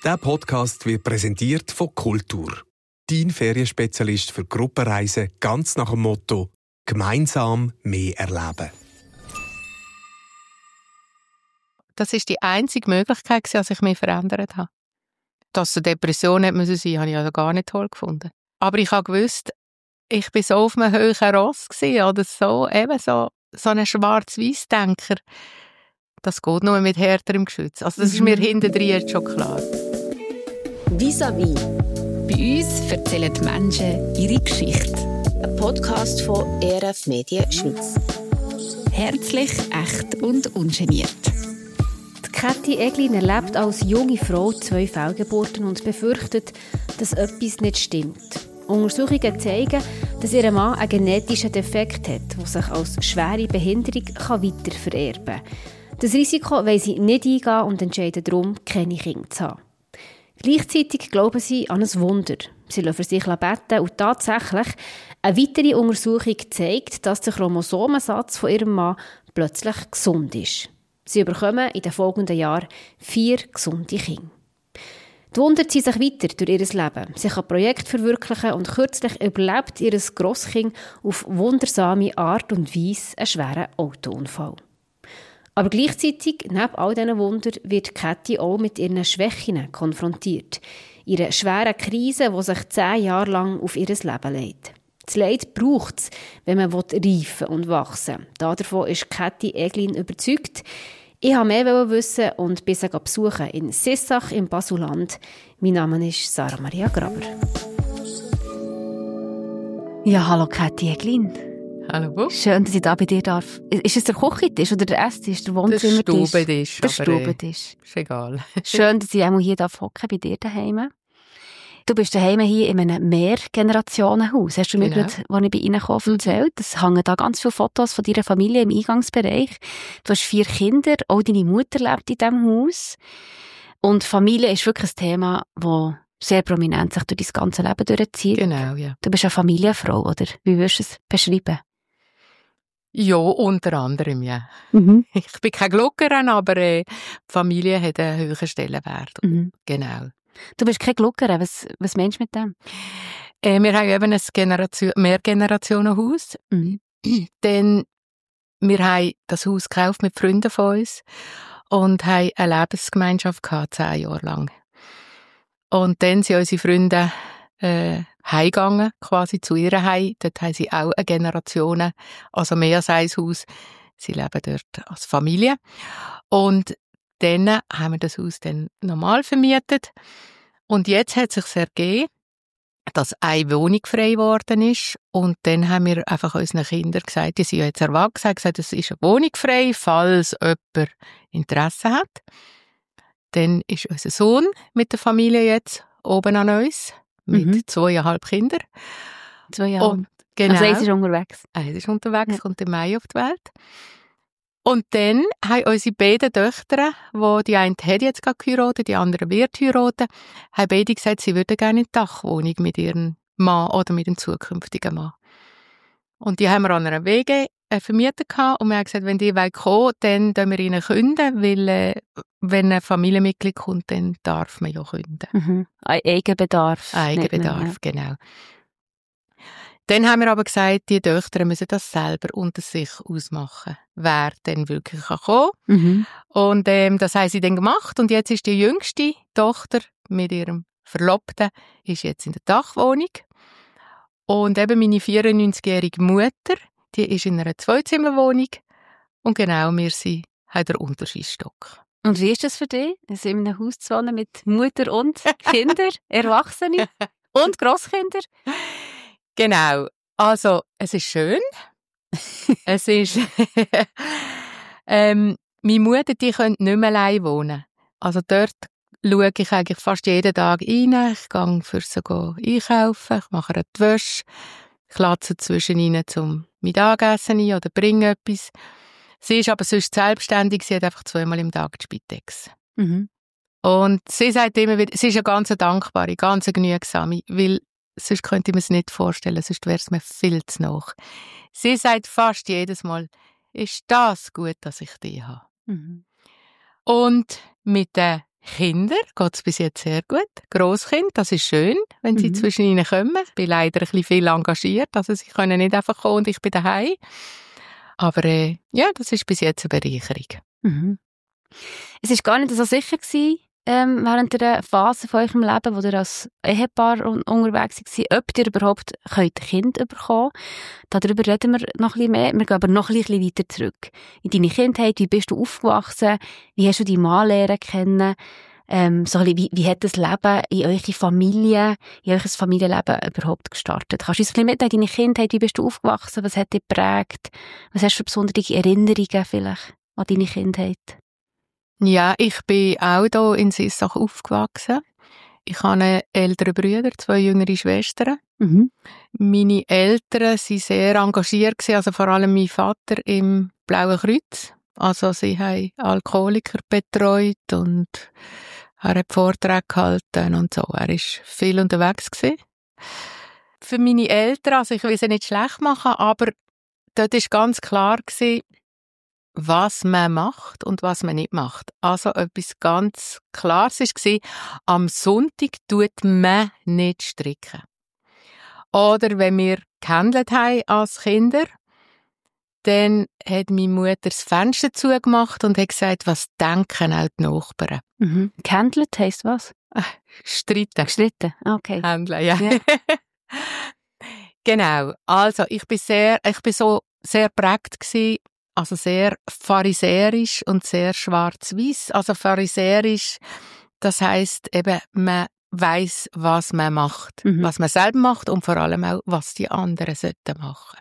Der Podcast wird präsentiert von Kultur. Dein Ferienspezialist für Gruppenreisen ganz nach dem Motto «Gemeinsam mehr erleben». Das war die einzige Möglichkeit, dass ich mich verändert habe. Dass es eine Depression hätte sein müssen, habe ich also gar nicht toll gefunden. Aber ich habe gewusst, ich war so auf einem hohen Ross oder so, eben so ein Schwarz-Weiß-Denker. Das geht nur mit härterem Geschütz. Also das ist mir hintendrein jetzt schon klar. Vis-à-vis. Bei uns erzählen die Menschen ihre Geschichte. Ein Podcast von ERF Medien Schweiz. Herzlich, echt und ungeniert. Kathi Eglin erlebt als junge Frau 2 Fehlgeburten und befürchtet, dass etwas nicht stimmt. Untersuchungen zeigen, dass ihr Mann einen genetischen Defekt hat, der sich als schwere Behinderung weitervererben kann. Das Risiko wollen sie nicht eingehen und entscheiden darum, keine Kinder zu haben. Gleichzeitig glauben sie an ein Wunder. Sie lassen für sich beten und tatsächlich eine weitere Untersuchung zeigt, dass der Chromosomensatz von ihrem Mann plötzlich gesund ist. Sie bekommen in den folgenden Jahren 4 gesunde Kinder. Die Wunder ziehen sich weiter durch ihr Leben. Sie kann Projekte verwirklichen und kürzlich überlebt ihr Grosskind auf wundersame Art und Weise einen schweren Autounfall. Aber gleichzeitig, neben all diesen Wundern, wird Kathi auch mit ihren Schwächen konfrontiert. Ihre schweren Krise, die sich 10 Jahre lang auf ihr Leben legt. Das Leid braucht es, wenn man reifen und wachsen will. Davon ist Kathi Eglin überzeugt. Ich wollte mehr wissen und bin sie besuchen in Sissach im Basuland. Mein Name ist Sarah Maria Graber. Ja, hallo Kathi Eglin. Hallo Bob. Schön, dass ich da bei dir darf. Ist es der Küchentisch oder der Esstisch, der Wohnzimmertisch? Der Stubentisch. Ist egal. Schön, dass ich auch hier hocken bei dir daheim. Du bist daheim hier in einem Mehrgenerationenhaus. Hast du mir gerade, als ich bei Ihnen kam, erzählt? Es hängen da ganz viele Fotos von deiner Familie im Eingangsbereich. Du hast 4 Kinder, auch deine Mutter lebt in diesem Haus. Und Familie ist wirklich ein Thema, das sehr prominent sich durch dein ganze Leben durchzieht. Genau, ja. Du bist eine Familienfrau, oder? Wie würdest du es beschreiben? Ja, unter anderem, ja. Ich bin keine Glockerin, aber die Familie hat einen hohen Stellenwert. Genau. Du bist keine Glockerin. Was meinst du mit dem? Wir haben eben ein Mehrgenerationenhaus. Denn wir haben das Haus gekauft mit Freunden von uns und haben eine Lebensgemeinschaft gehabt, 10 Jahre lang. Und dann sind unsere Freunde heimgegangen, quasi zu ihr heim. Dort haben sie auch eine Generation, also mehr als ein Haus. Sie leben dort als Familie. Und dann haben wir das Haus dann normal vermietet. Und jetzt hat es sich ergeben, dass eine Wohnung frei geworden ist. Und dann haben wir einfach unseren Kindern gesagt, die sind ja jetzt erwachsen, gesagt, es ist eine Wohnung frei, falls jemand Interesse hat. Dann ist unser Sohn mit der Familie jetzt oben an uns, mit 2,5 Kindern. 2 Jahre. Und genau. Also, er ist unterwegs. Er ist unterwegs, kommt im Mai auf die Welt. Und dann haben unsere beiden Töchter, die eine hat jetzt gerade geheiratet, die andere wird heiraten, haben beide gesagt, sie würden gerne in die Dachwohnung mit ihrem Mann oder mit dem zukünftigen Mann. Und die haben wir an einer WG vermietet gehabt und wir haben gesagt, wenn die kommen wollen, dann können wir ihnen künden, weil wenn ein Familienmitglied kommt, dann darf man ja künden. Eigenbedarf. Eigenbedarf, genau. Dann haben wir aber gesagt, die Töchter müssen das selber unter sich ausmachen, wer dann wirklich kommen kann. Und das haben sie dann gemacht. Und jetzt ist die jüngste Tochter mit ihrem Verlobten ist jetzt in der Dachwohnung. Und eben meine 94-jährige Mutter, die ist in einer 2-Zimmerwohnung. Und genau, wir haben den Unterschießstock. Und wie ist das für dich, also in einem Haus zu wohnen mit Mutter und Kinder, Erwachsene und Grosskinder? Genau. Also, es ist schön. Es ist, meine Mutter, die könnte nicht mehr allein wohnen. Also dort schaue ich eigentlich fast jeden Tag rein. Ich gehe für sie einkaufen, ich mache ihr die Wäsche, ich lade sie zwischen ihnen zum Mittagessen ein oder bringe etwas. Sie ist aber sonst selbstständig, sie hat einfach 2-mal im Tag die Spitex. Und sie sagt immer wieder, sie ist eine ganz dankbare, ganz genügsame, weil sonst könnte ich mir es nicht vorstellen, sonst wäre es mir viel zu nach. Sie sagt fast jedes Mal, ist das gut, dass ich die habe. Und mit den Kinder geht es bis jetzt sehr gut. Grosskind, das ist schön, wenn sie zwischen ihnen kommen. Ich bin leider ein bisschen viel engagiert, also sie können nicht einfach kommen und ich bin daheim. Aber ja, das ist bis jetzt eine Bereicherung. Mhm. Es war gar nicht so sicher gewesen, während der Phase von eurem Leben, wo ihr als Ehepaar unterwegs war, ob ihr überhaupt Kind bekommen könnt. Darüber reden wir noch ein bisschen mehr. Wir gehen aber noch ein bisschen weiter zurück. In deine Kindheit, wie bist du aufgewachsen? Wie hast du deinen Mann lernen kennen? So ein bisschen, wie hat das Leben in eure Familie, in euer Familienleben überhaupt gestartet? Kannst du uns ein bisschen mitnehmen, deine Kindheit, wie bist du aufgewachsen? Was hat dich geprägt? Was hast du für besondere Erinnerungen vielleicht an deine Kindheit? Ja, ich bin auch hier in Sissach aufgewachsen. Ich habe einen älteren Bruder, 2 jüngere Schwestern. Mhm. Meine Eltern waren sehr engagiert, also vor allem mein Vater im Blauen Kreuz. Also sie haben Alkoholiker betreut und er hat Vorträge gehalten und so. Er war viel unterwegs gewesen. Für meine Eltern, also ich will sie nicht schlecht machen, aber dort war ganz klar gewesen, was man macht und was man nicht macht. Also etwas ganz Klares war, am Sonntag tut man nicht stricken. Oder wenn wir gehandelt haben als Kinder, dann hat meine Mutter das Fenster zugemacht und hat gesagt, was denken auch die Nachbarn. Mhm. Gehandelt heisst was? Streiten. Gestritten, okay. Handeln, ja. Genau. Also, ich bin so sehr geprägt gewesen, also sehr pharisäerisch und sehr schwarz-weiß. Also pharisärisch, das heisst eben, man weiss, was man macht, was man selber macht und vor allem auch, was die anderen sollten machen.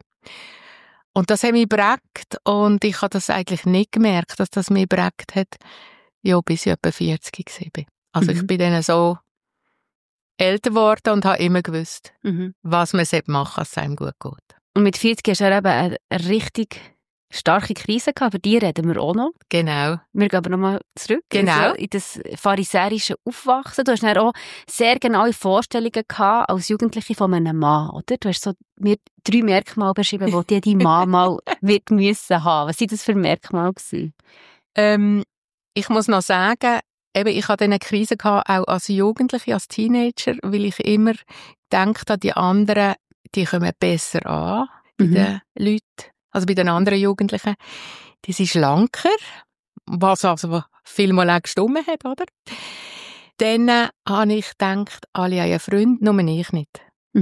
Und das hat mich geprägt und ich habe das eigentlich nicht gemerkt, dass das mich geprägt hat, ja, bis ich etwa 40 war. Also ich bin dann so älter geworden und habe immer gewusst, was man machen sollte, dass es einem gut geht. Und mit 40 hast du eben eine richtig starke Krise gehabt, für die reden wir auch noch. Genau. Wir gehen aber nochmal zurück in das pharisäische Aufwachsen. Du hast dann auch sehr genaue Vorstellungen gehabt als Jugendliche von einem Mann, oder? Du hast so mir 3 Merkmale beschrieben, die dein Mann mal wird müssen haben. Was waren das für Merkmale gewesen? Ich muss noch sagen, eben, ich hatte eine Krise gehabt, auch als Jugendliche, als Teenager, weil ich immer gedacht habe, die anderen, die kommen besser an bei den Leuten. Also bei den anderen Jugendlichen, die sind schlanker, was also vielmal auch gestimmt hat, oder? Dann habe ich gedacht, alle haben einen Freund, nur ich nicht.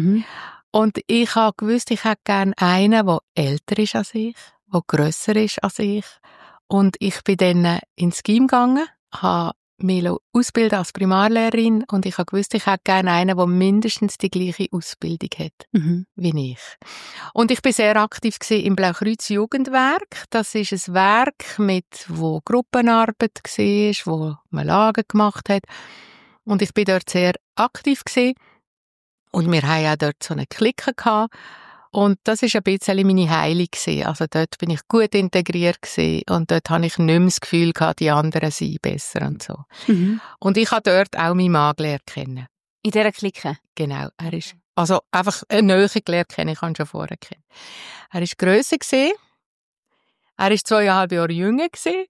Und ich habe gewusst, ich hätte gerne einen, der älter ist als ich, der grösser ist als ich. Und ich bin dann ins Gym gegangen, habe mich ausbilden als Primarlehrerin und ich habe gewusst, ich hätte gerne einen, der mindestens die gleiche Ausbildung hat wie ich. Und ich bin sehr aktiv im Blaukreuz Jugendwerk. Das ist ein Werk, wo Gruppenarbeit war, wo man Lagen gemacht hat. Und ich bin dort sehr aktiv gewesen. Und wir haben auch dort so eine Clique gehabt. Und das war ein bisschen meine Heilung gewesen. Also dort bin ich gut integriert gewesen. Und dort habe ich nicht mehr das Gefühl gehabt, die anderen seien besser und so. Und ich habe dort auch meinen Mann gelernt kennen. In dieser Clique? Genau. Er ist, also einfach eine Nähe gelernt kennen, ich habe ihn schon vorher kennen. Er war grösser gewesen. Er war 2,5 Jahre jünger gewesen.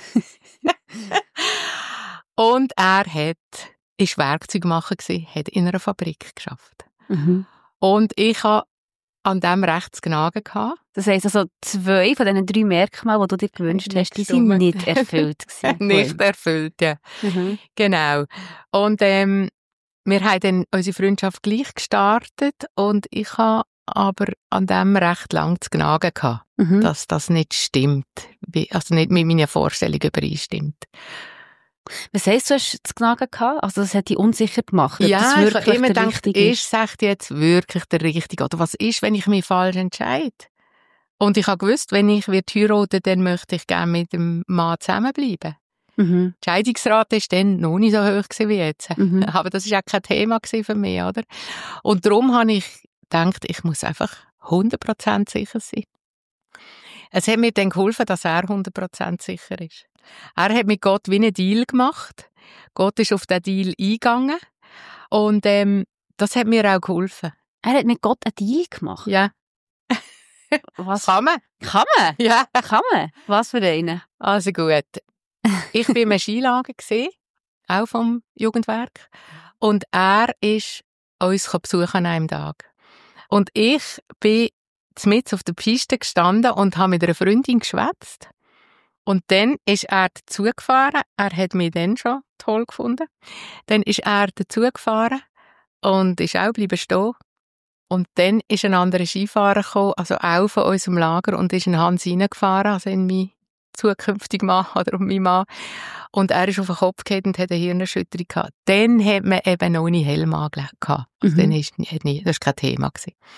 Und er ist Werkzeugmacher gewesen, hat in einer Fabrik gearbeitet. Und ich habe an dem recht zu gnagen gehabt. Das heisst also, 2 von diesen 3 Merkmalen, die du dir gewünscht hast, die sind nicht erfüllt gewesen. Nicht erfüllt, ja. Genau. Und wir haben dann unsere Freundschaft gleich gestartet und ich habe aber an dem recht lang zu gnagen gehabt, dass das nicht stimmt, also nicht mit meiner Vorstellung übereinstimmt. Was heisst, du hast zu gnagen gehabt? Also das hat dich unsicher gemacht. Ja, ich habe immer gedacht, ist es jetzt wirklich der Richtige? Oder was ist, wenn ich mich falsch entscheide? Und ich habe gewusst, wenn ich heiraten, dann möchte ich gerne mit dem Mann zusammenbleiben. Die Scheidungsrate war dann noch nicht so hoch wie jetzt. Aber das war auch kein Thema für mich, oder? Und darum habe ich gedacht, ich muss einfach 100% sicher sein. Es hat mir dann geholfen, dass er 100% sicher ist. Er hat mit Gott wie einen Deal gemacht. Gott ist auf den Deal eingegangen. Und das hat mir auch geholfen. Er hat mit Gott einen Deal gemacht? Ja. Was? Kann man? Kann man? Ja. Kann man? Was für einen? Also gut. Ich war im Skilager auch vom Jugendwerk. Und er ist uns besuchen an einem Tag. Und ich bin mitten auf der Piste gestanden und habe mit einer Freundin geschwätzt. Und dann ist er dazugefahren. Er hat mich dann schon toll gefunden. Dann ist er dazugefahren und ist auch bleiben stehen. Und dann ist ein anderer Skifahrer gekommen, also auch von unserem Lager, und ist in Hans reingefahren, also in meinen zukünftigen Mann oder mein Mann. Und er ist auf den Kopf gefallen und hat eine Hirnerschütterung gehabt. Dann hat man eben noch nie Helm angelegt. Also dann das war kein Thema.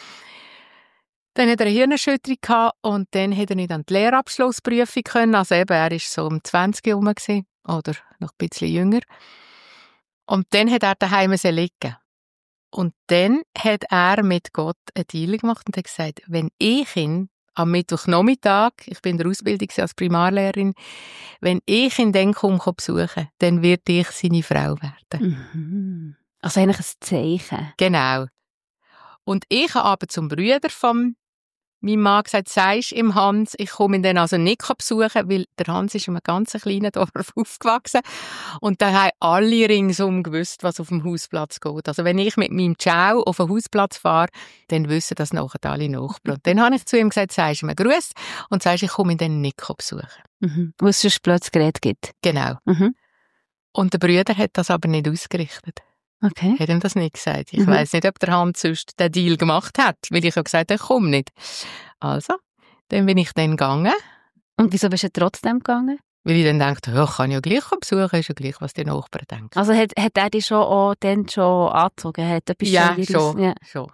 Dann hat er eine Hirnerschütterung gehabt und dann hat er nicht an die Lehrabschlussprüfung können. Also eben, er war so um 20 herum oder noch ein bisschen jünger. Und dann hat er daheim liegen. Und dann hat er mit Gott einen Deal gemacht und hat gesagt, wenn ich ihn am Mittwochnachmittag, ich bin in der Ausbildung als Primarlehrerin, wenn ich ihn dann besuchen, dann werde ich seine Frau werden. Mhm. Also eigentlich ein Zeichen. Genau. Und ich habe aber zum Bruder von meinem Mann gesagt, sagst ihm Hans, ich komme ihn dann also nicht besuchen, weil der Hans ist in einem ganz kleinen Dorf aufgewachsen und da haben alle ringsum gewusst, was auf dem Hausplatz geht. Also wenn ich mit meinem Ciao auf den Hausplatz fahre, dann wissen das nachher alle Nachbarn. Und dann habe ich zu ihm gesagt, sagst ihm einen Gruß und sagst, ich komme ihn dann nicht besuchen. Mhm. Wo es sonst plötzlich Gerät gibt. Genau. Mhm. Und der Bruder hat das aber nicht ausgerichtet. Okay. Hat ihm das nicht gesagt. Ich weiss nicht, ob der Hans sonst den Deal gemacht hat, weil ich habe gesagt, ich komme nicht. Also, dann bin ich dann gegangen. Und wieso bist du trotzdem gegangen? Weil ich dann dachte, ja, ich kann ja gleich besuchen, ist ja gleich, was die Nachbarn denken. Also hat er dich schon angezogen? Schon.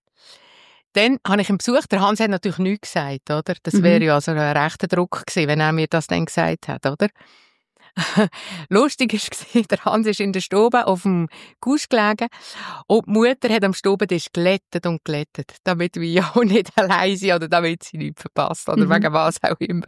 Dann habe ich ihn besucht. Der Hans hat natürlich nichts gesagt, oder? Das wäre ja also ein rechter Druck gewesen, wenn er mir das dann gesagt hat, oder? Lustig war, der Hans ist in der Stube auf dem Gusch gelegen und die Mutter hat am Stubentisch glättet und glättet, damit wir auch nicht allein sind oder damit sie nichts verpasst oder wegen was auch immer.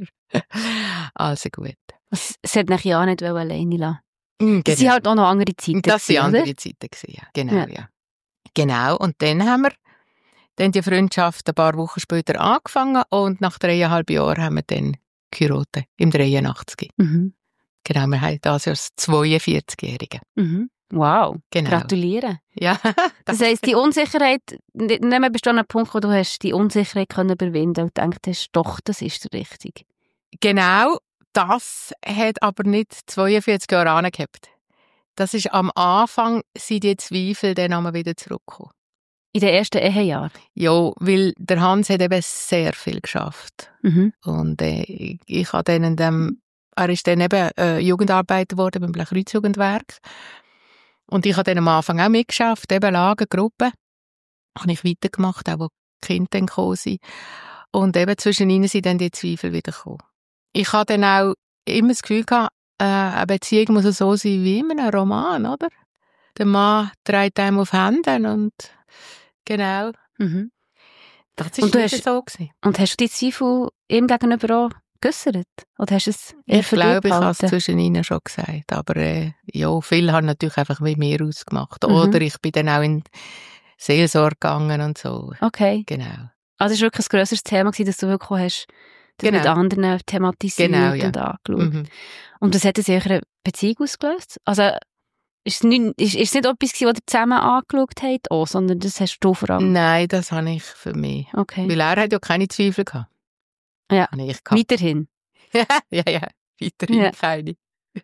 Also gut. Sie hat mich ja auch nicht alleine lassen. Genau. Das sind halt auch noch andere Zeiten. Das waren andere Zeiten, ja. Genau, ja. Genau, und dann haben wir die Freundschaft ein paar Wochen später angefangen und nach 3,5 Jahren haben wir dann geheiratet, im 83. Mhm. Genau, wir haben das Jahr das 42-Jährige. Mhm. Wow, genau. Gratuliere. Ja. Das heisst, die Unsicherheit, nicht mehr bist du an einem Punkt, wo du hast die Unsicherheit können überwinden und gedacht hast, doch, das ist richtig. Genau, das hat aber nicht 42 Jahre angehabt. Das ist am Anfang, sind die Zweifel dann einmal wieder zurückgekommen. In den ersten Ehejahren? Ja, weil der Hans hat eben sehr viel geschafft. Mhm. Und ich habe dann er ist dann eben Jugendarbeiter geworden beim Kreuzjugendwerk. Und ich habe dann am Anfang auch mitgeschafft, eben Lagergruppe. Habe ich weitergemacht, auch wo die Kinder dann gekommen sind. Und eben zwischen ihnen sind dann die Zweifel wieder gekommen. Ich habe dann auch immer das Gefühl gehabt, eine Beziehung muss so sein wie in einem Roman, oder? Der Mann trägt einem auf Händen und genau. Mhm. Das ist wieder so gewesen. Und hast du die Zweifel ihm gegenüber auch geäussert? Oder hast du es eher ich glaube, ich habe es zwischen ihnen schon gesagt. Aber ja, viele haben natürlich einfach mit mir ausgemacht. Oder ich bin dann auch in Seelsorge gegangen und so. Okay. Genau. Also es war wirklich ein grösseres Thema, dass du wirklich hast, das mit anderen thematisiert und angeschaut. Mhm. Und das hat in eurer Beziehung ausgelöst? Also ist es nicht etwas, was ihr zusammen angeschaut habt, sondern das hast du vor allem? Nein, das habe ich für mich. Okay. Weil er hat ja keine Zweifel gehabt. Ja, weiterhin. ja, weiterhin keine.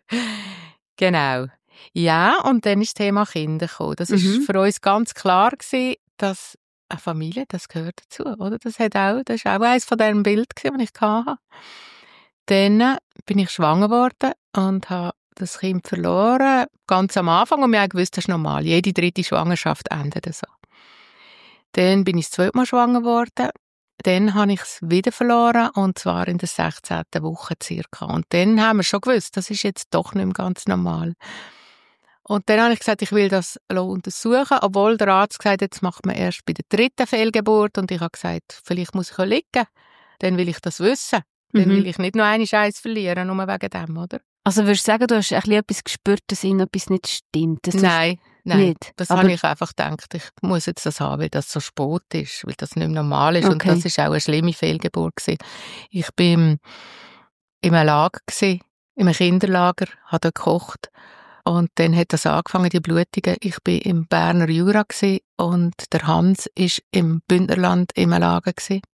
Genau. Ja, und dann ist das Thema Kinder gekommen. Das war für uns ganz klar gewesen, dass eine Familie, das gehört dazu, oder? Das war auch eines von diesem Bild, das ich hatte. Dann bin ich schwanger geworden und habe das Kind verloren, ganz am Anfang, und wir haben gewusst, das ist normal. Jede 3. Schwangerschaft endet so. Dann bin ich das 2. Mal schwanger geworden. Dann habe ich es wieder verloren, und zwar in der 16. Woche circa. Und dann haben wir schon gewusst, das ist jetzt doch nicht mehr ganz normal. Und dann habe ich gesagt, ich will das untersuchen, obwohl der Arzt gesagt hat, jetzt macht man erst bei der 3. Fehlgeburt. Und ich habe gesagt, vielleicht muss ich liegen. Dann will ich das wissen. Dann will ich nicht noch eine Scheiß verlieren, nur wegen dem, oder? Also würdest du sagen, du hast etwas gespürt, dass etwas nicht stimmt? Nein. Nicht. Das habe ich einfach gedacht, ich muss jetzt das haben, weil das so spät ist, weil das nicht mehr normal ist. Okay. Und das war auch eine schlimme Fehlgeburt gewesen. Ich bin in einem Lager gewesen, in einem Kinderlager, habe dort gekocht. Und dann hat das angefangen, die Blutungen. Ich war im Berner Jura und der Hans war im Bündnerland im Lager.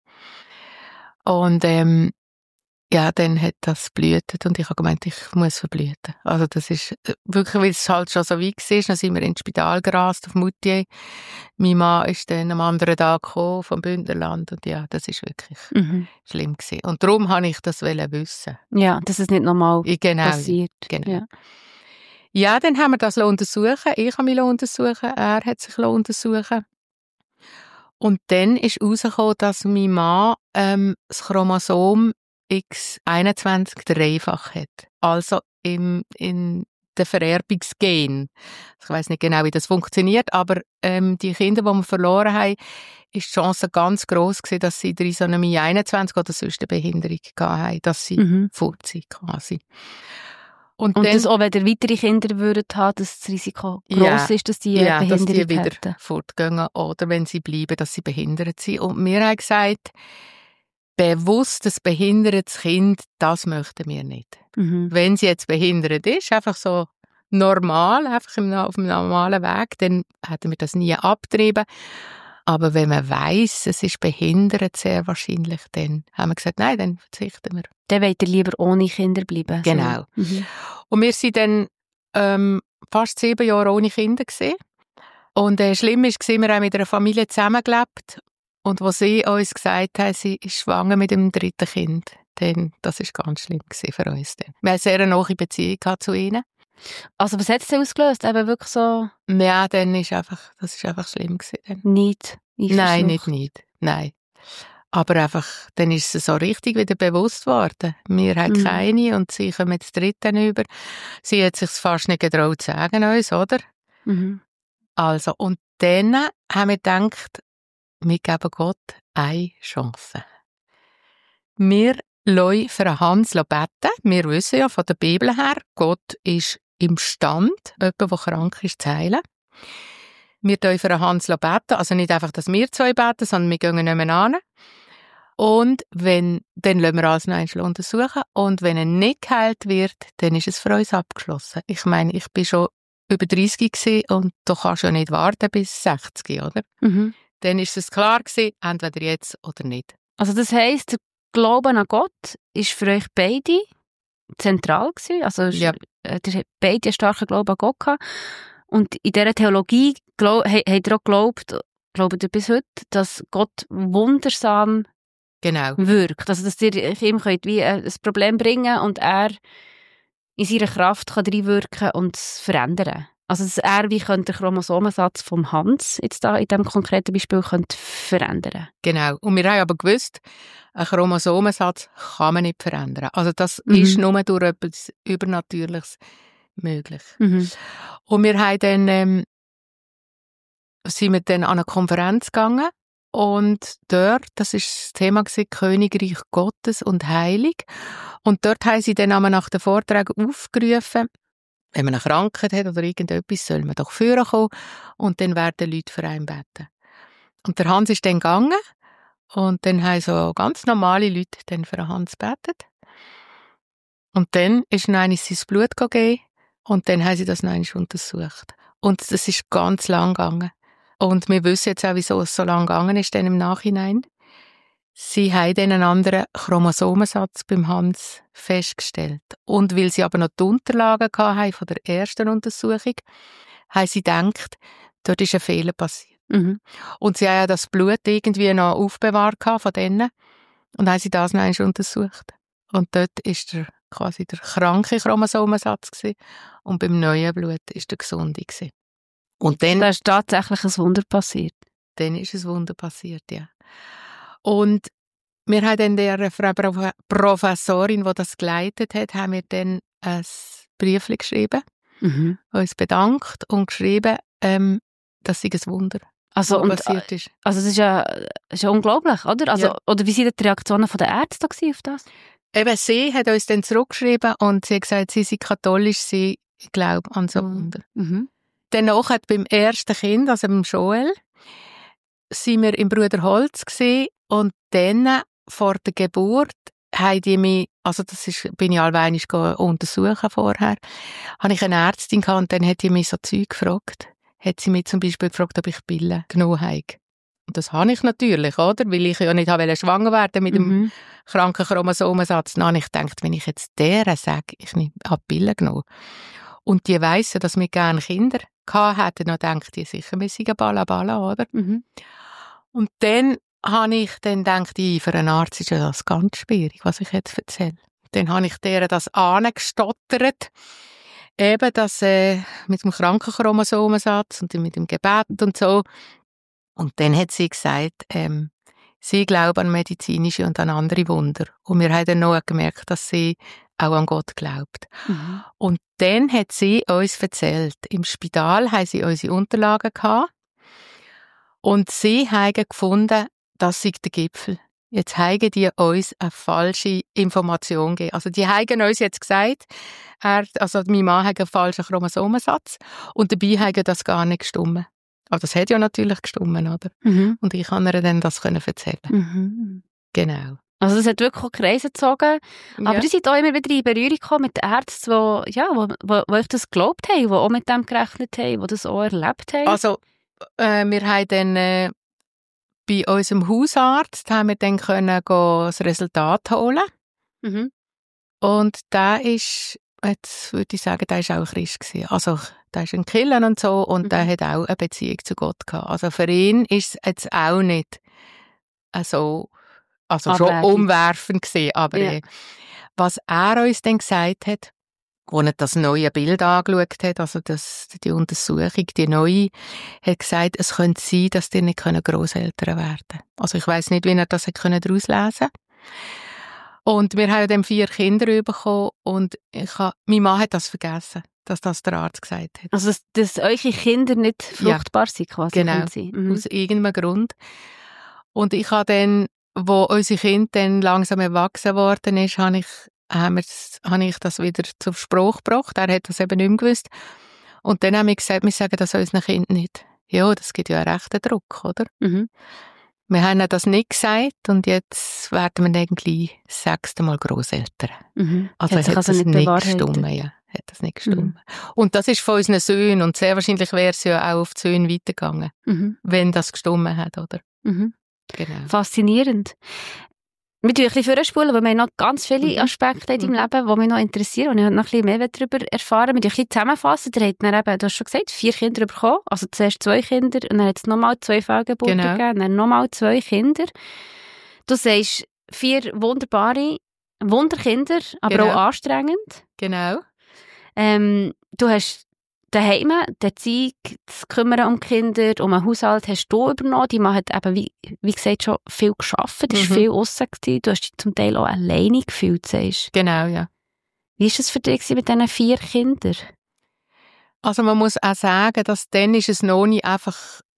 Und ja, dann hat das blühtet und ich habe gemeint, ich muss verblüten. Also das ist wirklich, weil es halt schon so weit war, dann sind wir ins Spital gerast auf Moutier. Mein Mann ist dann am anderen Tag gekommen vom Bündnerland und ja, das ist wirklich schlimm gewesen. Und darum wollte ich das wissen. Ja, dass es nicht normal passiert. Genau. Ja, dann haben wir das untersuchen. Ich habe mich untersuchen, er hat sich untersuchen. Und dann ist herausgekommen, dass mein Mann das Chromosom X21 dreifach hat. Also in den Vererbungsgen. Ich weiss nicht genau, wie das funktioniert, aber die Kinder, die wir verloren haben, ist die Chance ganz gross gewesen, dass sie Trisomie 21 oder sonst eine Behinderung hatten, dass sie fort sind quasi. Und dann, dass auch wenn ihr weitere Kinder würdet haben, dass das Risiko gross ist, dass die Behinderung dass die wieder hätten. fortgehen oder wenn sie bleiben, dass sie behindert sind. Und wir haben gesagt, bewusstes behindertes Kind, das möchten wir nicht. Wenn sie jetzt behindert ist, einfach so normal, einfach auf dem normalen Weg, dann hätten wir das nie abgetrieben. Aber wenn man weiss, es ist behindert sehr wahrscheinlich, dann haben wir gesagt, nein, dann verzichten wir. Dann wollt ihr lieber ohne Kinder bleiben. Genau. Und wir sind dann fast 7 Jahre ohne Kinder gewesen. Und schlimm war, wir haben mit einer Familie zusammengelebt. Und als sie uns gesagt haben, sie ist schwanger mit dem 3. Kind, dann, das war ganz schlimm für uns. Dann. Wir hatten eine sehr nahe Beziehung zu ihnen. Also was hat es denn ausgelöst? Eben wirklich so... Ja, dann das ist einfach schlimm gewesen. Nicht? Nein, nicht. Nein. Aber einfach, dann ist es so richtig wieder bewusst worden. Wir haben keine und sie kommen das 3. über. Sie hat sich fast nicht getraut zu sagen uns, oder? Also, und dann haben wir gedacht, wir geben Gott eine Chance. Wir lassen für Hans beten. Wir wissen ja von der Bibel her, Gott ist imstand, jemand, der krank ist, zu heilen. Wir beten für Hans beten, also nicht einfach, dass wir 2 beten, sondern wir gehen nicht mehr hin. Und dann lassen wir alles noch einmal untersuchen. Und wenn er nicht geheilt wird, dann ist es für uns abgeschlossen. Ich meine, ich bin schon über 30 gewesen und du kannst ja nicht warten bis 60, oder? Dann ist es klar gewesen, entweder jetzt oder nicht. Also das heisst, der Glaube an Gott ist für euch beide zentral gewesen? Also ihr habt beide einen starken Glauben an Gott gehabt. Und in dieser Theologie habt ihr auch glaubt ihr bis heute, dass Gott wundersam wirkt. Also dass ihr ihm könnt wie ein Problem bringen und er in seiner Kraft kann reinwirken und es verändern. Also dass er wie könnte den Chromosomensatz vom Hans jetzt da in diesem konkreten Beispiel könnte verändern. Genau. Und wir haben aber gewusst, einen Chromosomensatz kann man nicht verändern. Also das ist nur durch etwas Übernatürliches möglich. Und wir haben dann, sind wir dann an eine Konferenz gegangen und dort, das ist das Thema gewesen, Königreich Gottes und Heilung. Und dort haben sie dann einmal nach den Vorträgen aufgerufen, wenn man eine Krankheit hat oder irgendetwas, soll man doch führen kommen und dann werden Leute für einen beten. Und der Hans ist dann gegangen und dann haben so ganz normale Leute dann für den Hans gebetet. Und dann ist noch einmal sein Blut gegeben und dann haben sie das noch einmal untersucht. Und das ist ganz lang gegangen. Und wir wissen jetzt auch, wieso es so lang gegangen ist dann im Nachhinein. Sie haben dann einen anderen Chromosomensatz beim Hans festgestellt. Und weil sie aber noch die Unterlagen hatten von der ersten Untersuchung, haben sie gedacht, dort ist ein Fehler passiert. Und sie haben ja das Blut irgendwie noch aufbewahrt von denen und haben sie das noch einmal untersucht. Und dort ist quasi der kranke Chromosomensatz gewesen, und beim neuen Blut ist der gesunde gewesen. Und dann... Da ist tatsächlich ein Wunder passiert. Dann ist ein Wunder passiert, ja. Und wir haben dann der Frau Professorin, die das geleitet hat, haben wir dann ein Briefchen geschrieben, uns bedankt und geschrieben, dass es ein Wunder passiert ist. Also das ist ja unglaublich, oder? Also, ja. Oder wie waren die Reaktionen der Ärzte auf das? Eben, sie hat uns dann zurückgeschrieben und sie hat gesagt, sie sei katholisch, sie glaubt an so Wunder. Danach hat beim ersten Kind, also beim Joel, sind wir im Bruderholz gewesen und dann vor der Geburt haben die mich also bin ich allweinig untersuchen vorher, habe ich eine Ärztin gehabt und dann hat die mich so Zeug gefragt. Hat sie mich zum Beispiel gefragt, ob ich Pillen genommen habe. Und das habe ich natürlich, oder? Weil ich ja nicht schwanger werden mit dem kranken Chromosomensatz. Dann habe ich gedacht, wenn ich jetzt der sage, ich habe Pillen genommen. Und die weiss ja, dass wir gerne Kinder hatten, dann denkt die sicher, wir sind Balla, oder? Mhm. Und dann habe ich gedacht, für einen Arzt ist ja das ganz schwierig, was ich jetzt erzähle. Dann habe ich der das angestottert, eben das mit dem kranken Chromosomensatz und mit dem Gebet und so. Und dann hat sie gesagt, sie glaubt an medizinische und an andere Wunder. Und wir haben dann noch gemerkt, dass sie auch an Gott glaubt. Mhm. Und dann hat sie uns erzählt, im Spital haben sie unsere Unterlagen gehabt und sie haben gefunden, das sei der Gipfel. Jetzt haben die uns eine falsche Information gegeben. Also die haben uns jetzt gesagt, mein Mann hat einen falschen Chromosomensatz und dabei haben das gar nicht gestimmt. Aber das hat ja natürlich gestimmt, oder? Mhm. Und ich kann ihr dann das erzählen. Mhm. Genau. Also das hat wirklich auch Kreise gezogen. Aber die sind auch immer wieder in Berührung gekommen mit Ärzten, die euch das geglaubt haben, die auch mit dem gerechnet haben, die das auch erlebt haben. Also wir haben dann bei unserem Hausarzt haben wir dann können das Resultat holen. Mhm. Und der ist, jetzt würde ich sagen, der ist auch Christ gewesen. Also der ist ein Killer und so und der hat auch eine Beziehung zu Gott gehabt. Also für ihn ist es jetzt auch nicht so, also schon umwerfend gewesen. Aber was er uns dann gesagt hat, als er das neue Bild angeschaut hat, also die Untersuchung, die neue, hat gesagt, es könnte sein, dass die nicht Grosseltern werden können. Also ich weiss nicht, wie er das daraus lesen konnte. Und wir haben dann 4 Kinder bekommen und mein Mann hat das vergessen, dass das der Arzt gesagt hat. Also dass eure Kinder nicht fruchtbar sind quasi. Genau, aus irgendeinem Grund. Und ich habe dann, wo unser Kind dann langsam erwachsen worden ist, habe ich das wieder zum Spruch gebracht. Er hat das eben nicht mehr gewusst. Und dann haben wir gesagt, wir sagen das unseren Kindern nicht. Ja, das gibt ja einen rechten Druck, oder? Mhm. Wir haben das nicht gesagt und jetzt werden wir dann gleich das 6. Mal Grosseltern. Mhm. Also hat das nicht gestimmt. Ja, hat das nicht gestimmt. Mhm. Und das ist von unseren Söhnen und sehr wahrscheinlich wäre es ja auch auf die Söhne weitergegangen, wenn das gestimmt hat, oder? Mhm. Genau. Faszinierend. Wir tun ein bisschen vorspulen, weil wir noch ganz viele Aspekte in deinem Leben, die mich noch interessieren und ich noch ein bisschen mehr darüber erfahren. Wir tun ein bisschen zusammenfassen. Du hast schon gesagt, 4 Kinder bekommen, also zuerst 2 Kinder und dann hat es nochmal 2 Fehlgeburten gegeben, dann nochmal 2 Kinder. Du sagst 4 wunderbare Wunderkinder, aber auch anstrengend. Genau. Du hast daheim, die Zeit zu kümmern um die Kinder, um einen Haushalt hast du übernommen. Die Mann hat eben, wie gesagt, schon viel gearbeitet, ist viel aussen gewesen. Du hast dich zum Teil auch alleine gefühlt, sagst du. Genau, ja. Wie war es für dich mit diesen 4 Kindern? Also man muss auch sagen, dass dann ist es noch nicht einfach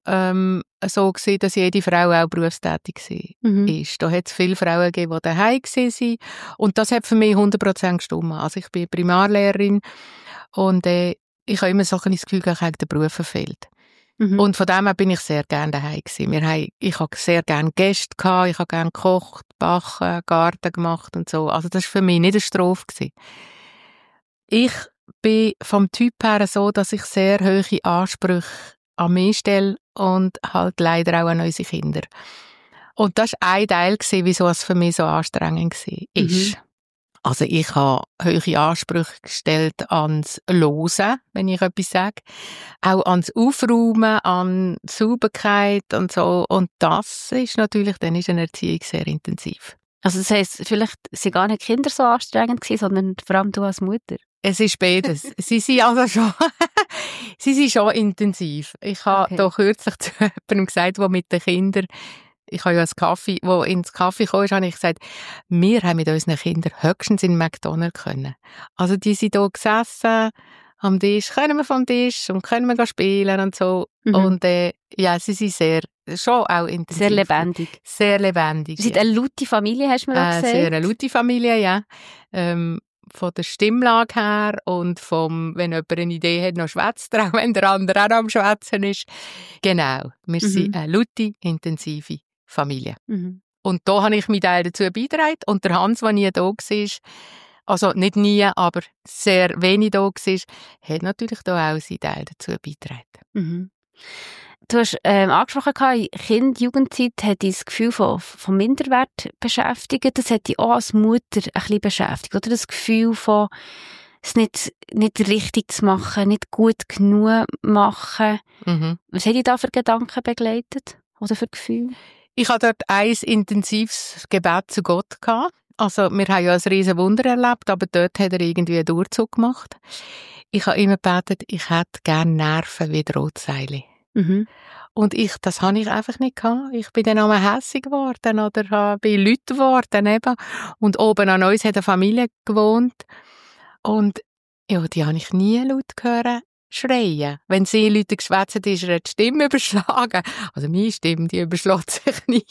so gewesen, dass jede Frau auch berufstätig war. Da hat es viele Frauen gegeben, die daheim waren. Und das hat für mich 100% gestimmt. Also ich bin Primarlehrerin und ich habe immer so ein Gefühl, dass ich den Beruf verfehlt. Und von dem her bin ich sehr gerne daheim gewesen. Ich habe sehr gerne Gäste gehabt, ich habe gerne gekocht, gebacken, Garten gemacht und so. Also das war für mich nicht eine Strophe gewesen. Ich bin vom Typ her so, dass ich sehr hohe Ansprüche an mich stelle und halt leider auch an unsere Kinder. Und das war ein Teil, wieso es für mich so anstrengend war. Also ich habe hohe Ansprüche gestellt ans Hören, wenn ich etwas sage. Auch ans Aufräumen, an Sauberkeit und so. Und das ist natürlich, dann ist eine Erziehung sehr intensiv. Also das heisst, vielleicht sind gar nicht Kinder so anstrengend gewesen, sondern vor allem du als Mutter. Es ist beides. Sie sind also schon, sie sind schon intensiv. Ich habe da kürzlich zu jemandem gesagt, der mit den Kindern, ich habe ja ins Kaffee kam, habe ich gesagt, wir haben mit unseren Kindern höchstens in McDonald's können. Also die sind hier gesessen am Tisch, können wir vom Tisch und können wir spielen und so. Und sie sind schon auch intensiv. Sehr lebendig. Sehr lebendig. Sie sind eine laute Familie, hast du mir gesagt? Sehr eine laute Familie, ja. Von der Stimmlage her und wenn jemand eine Idee hat, noch schwätzt er auch, wenn der andere auch am Schwätzen ist. Genau. Wir sind eine laute, intensive Familie. Und da habe ich meinen Teil dazu beigetragen. Und der Hans, der nie da war, also nicht nie, aber sehr wenig da war, hat natürlich da auch seinen Teil dazu beigetragen. Mhm. Du hast angesprochen, in Jugendzeit hat dich das Gefühl von Minderwert beschäftigt. Das hat dich auch als Mutter ein bisschen beschäftigt. Oder das Gefühl von, es nicht richtig zu machen, nicht gut genug machen. Mhm. Was hat dich da für Gedanken begleitet? Oder für Gefühle? Ich hatte dort ein intensives Gebet zu Gott gehabt. Also, wir haben ja ein riesen Wunder erlebt, aber dort hat er irgendwie einen Durchzug gemacht. Ich habe immer gebetet, ich hätte gerne Nerven wie Drahtseile. Mhm. Und das habe ich einfach nicht gehabt. Ich bin dann einmal hässig geworden oder bin Leute geworden eben. Und oben an uns hat eine Familie gewohnt. Und ja, die habe ich nie laut gehört schreien. Wenn sie Leute geschwätzt, ist ihr die Stimme überschlagen. Also meine Stimme, die überschlägt sich nie.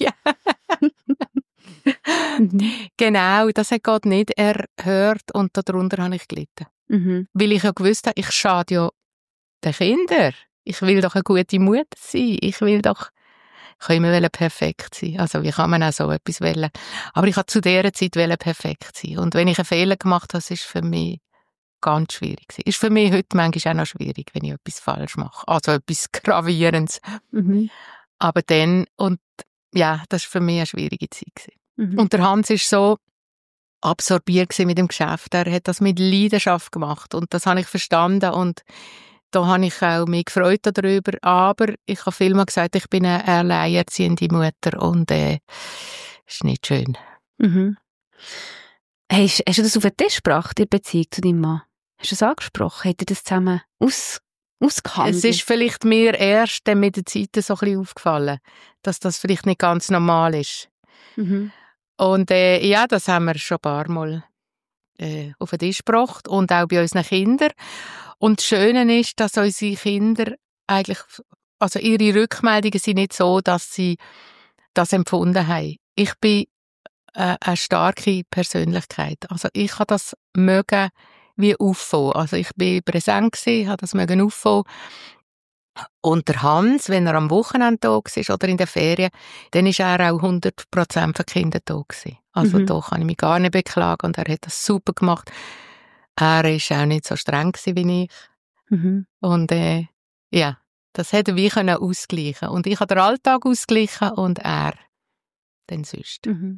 Genau, das hat Gott nicht erhört und darunter habe ich gelitten. Mhm. Weil ich ja gewusst habe, ich schade ja den Kindern. Ich will doch eine gute Mutter sein. Ich kann immer perfekt sein. Also wie kann man auch so etwas wollen? Aber ich habe zu dieser Zeit perfekt sein. Und wenn ich einen Fehler gemacht habe, das ist für mich ganz schwierig. Ist für mich heute manchmal auch noch schwierig, wenn ich etwas falsch mache. Also etwas Gravierendes. Mhm. Aber dann, und ja, das war für mich eine schwierige Zeit. Mhm. Und der Hans war so absorbiert mit dem Geschäft. Er hat das mit Leidenschaft gemacht. Und das habe ich verstanden. Und da habe ich auch mich gefreut darüber. Aber ich habe vielmal gesagt, ich bin eine alleinerziehende Mutter. Und ist nicht schön. Mhm. Hast du das auf den Tisch gebracht, die Beziehung zu deinem Mann? Hast du das angesprochen? Habt ihr das zusammen ausgehandelt? Es ist vielleicht mir erst mit der Zeit so ein bisschen aufgefallen, dass das vielleicht nicht ganz normal ist. Mhm. Und ja, das haben wir schon ein paar Mal auf den Tisch gebracht und auch bei unseren Kindern. Und das Schöne ist, dass unsere Kinder eigentlich, also ihre Rückmeldungen sind nicht so, dass sie das empfunden haben. Ich bin eine starke Persönlichkeit. Also ich habe das mögen wie auffangen. Also ich bin präsent gewesen, habe das mögen auffangen. Und der Hans, wenn er am Wochenende da war oder in der Ferien, dann ist er auch 100% für die Kinder da gewesen. Also da kann ich mich gar nicht beklagen und er hat das super gemacht. Er ist auch nicht so streng gewesen wie ich. Mhm. Und ja, das hätte er wie können ausgleichen. Und ich habe den Alltag ausgleichen und er dann sonst. Mhm.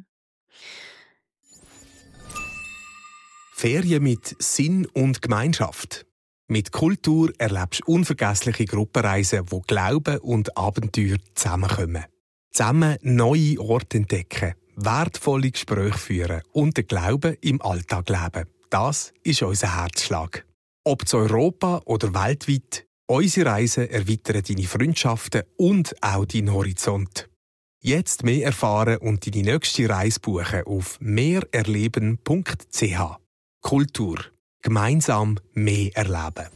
Ferien mit Sinn und Gemeinschaft. Mit Kultur erlebst du unvergessliche Gruppenreisen, wo Glauben und Abenteuer zusammenkommen. Zusammen neue Orte entdecken, wertvolle Gespräche führen und den Glauben im Alltag leben. Das ist unser Herzschlag. Ob zu Europa oder weltweit, unsere Reisen erweitern deine Freundschaften und auch deinen Horizont. Jetzt mehr erfahren und deine nächste Reise buchen auf mehrerleben.ch. Kultur. Gemeinsam mehr erleben.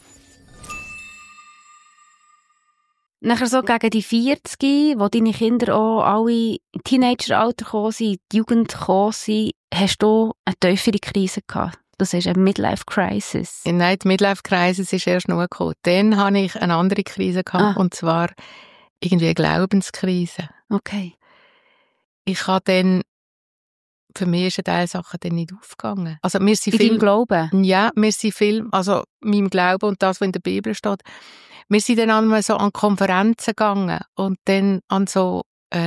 Nachher so gegen die 40, wo deine Kinder auch alle im Teenageralter gekommen sind, in die Jugend gekommen sind, hast du eine tiefere Krise gehabt. Das ist eine Midlife-Crisis. Nein, die Midlife-Crisis ist erst noch gekommen. Dann hatte ich eine andere Krise gehabt, und zwar irgendwie eine Glaubenskrise. Okay. Ich habe dann, für mich ist ein Teil Sachen dann nicht aufgegangen. Also wir sind deinem Glauben? Ja, wir sind viel, also meinem Glauben und das, was in der Bibel steht. Wir sind dann einmal so an Konferenzen gegangen und dann an so,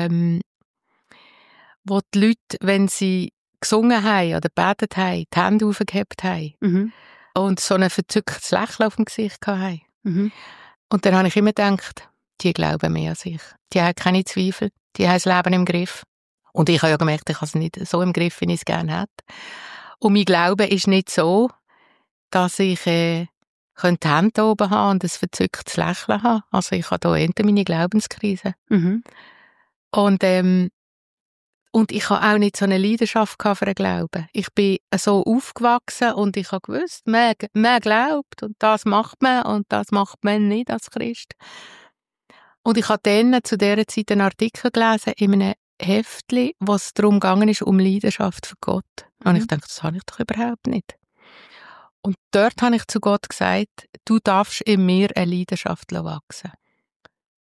wo die Leute, wenn sie gesungen haben oder gebetet haben, die Hände aufgehebt haben und so ein verzücktes Lächeln auf dem Gesicht hatten. Mhm. Und dann habe ich immer gedacht, die glauben mehr an sich. Die haben keine Zweifel, die haben das Leben im Griff. Und ich habe ja gemerkt, ich habe es nicht so im Griff, wie ich es gerne hätte. Und mein Glaube ist nicht so, dass ich die Hände oben haben und ein verzücktes Lächeln haben. Also ich habe hier meine Glaubenskrise. Mhm. Und ich habe auch nicht so eine Leidenschaft für den Glauben. Ich bin so aufgewachsen und ich habe gewusst, man glaubt und das macht man nicht als Christ. Und ich habe dann zu dieser Zeit einen Artikel gelesen in einem Heftli, wo es darum gegangen ist, um Leidenschaft für Gott. Und ich dachte, das habe ich doch überhaupt nicht. Und dort habe ich zu Gott gesagt, du darfst in mir eine Leidenschaft wachsen.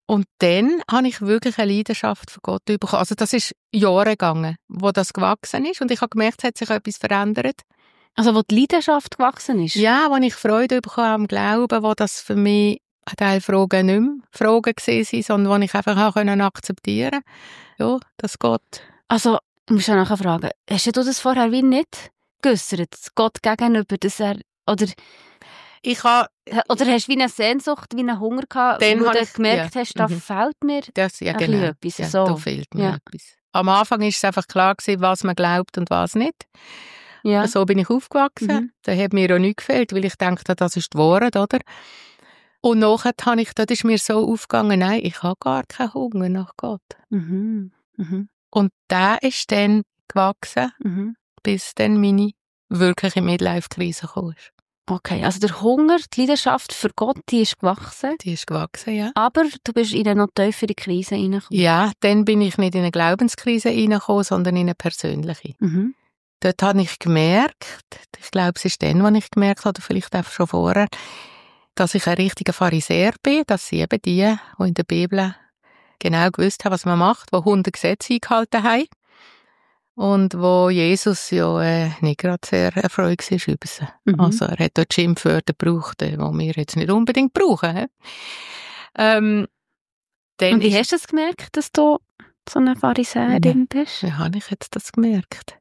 Und dann habe ich wirklich eine Leidenschaft für Gott bekommen. Also das ist Jahre gegangen, wo das gewachsen ist. Und ich habe gemerkt, es hat sich etwas verändert. Also wo die Leidenschaft gewachsen ist? Ja, wo ich Freude bekommen am Glauben, wo das für mich ein Teil Fragen nicht mehr Fragen gewesen sind, sondern wo ich einfach auch akzeptieren konnte, ja, dass Gott... Also, ich muss schon nachher fragen, hast du das vorher wie nicht geäussert, Gott gegenüber, dass er... Oder hast du wie eine Sehnsucht, wie einen Hunger gehabt, wo du gemerkt hast, da fehlt mir etwas? Ja, so. Da fehlt mir etwas. Am Anfang war es einfach klar gewesen, was man glaubt und was nicht. Ja. So bin ich aufgewachsen. Da hat mir auch nichts gefehlt, weil ich dachte, das ist die Wahrheit, oder? Und nachher das ist mir so aufgegangen, nein, ich habe gar keinen Hunger nach Gott. Und der ist dann gewachsen, bis dann meine wirkliche Midlife-Krise kam. Okay, also der Hunger, die Leidenschaft für Gott, die ist gewachsen. Die ist gewachsen, ja. Aber du bist in eine noch tiefere Krise reingekommen. Ja, dann bin ich nicht in eine Glaubenskrise reingekommen, sondern in eine persönliche. Dort habe ich gemerkt, ich glaube, es ist dann, als ich gemerkt habe, oder vielleicht auch schon vorher, dass ich ein richtiger Pharisäer bin, dass sie eben die in der Bibel genau gewusst haben, was man macht, die 100 Gesetze eingehalten haben und wo Jesus ja nicht gerade sehr erfreut war über sie. Also er hat dort Schimpfwörter gebraucht, die wir jetzt nicht unbedingt brauchen. Und wie hast du es gemerkt, dass du so eine Pharisäerin bist? Wie habe ich jetzt das gemerkt?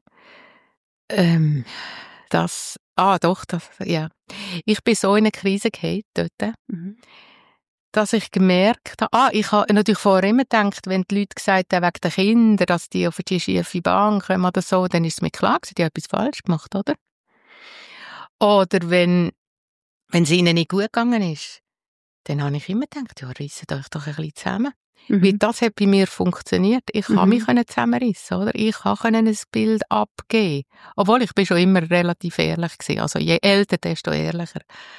Ich bin so in eine Krise gefallen dort, dass ich gemerkt habe, ich habe natürlich vorher immer gedacht, wenn die Leute gesagt haben, wegen der Kinder, dass die auf die schiefe Bahn kommen oder so, dann ist es mir klar gewesen, die haben etwas falsch gemacht, oder? Oder wenn es ihnen nicht gut gegangen ist, dann habe ich immer gedacht, ja, reisset euch doch ein bisschen zusammen. Weil das hat bei mir funktioniert. Ich kann mich zusammenrissen, oder? Ich kann ein Bild abgeben. Obwohl, ich bin schon immer relativ ehrlich gewesen. Also je älter, desto ehrlicher.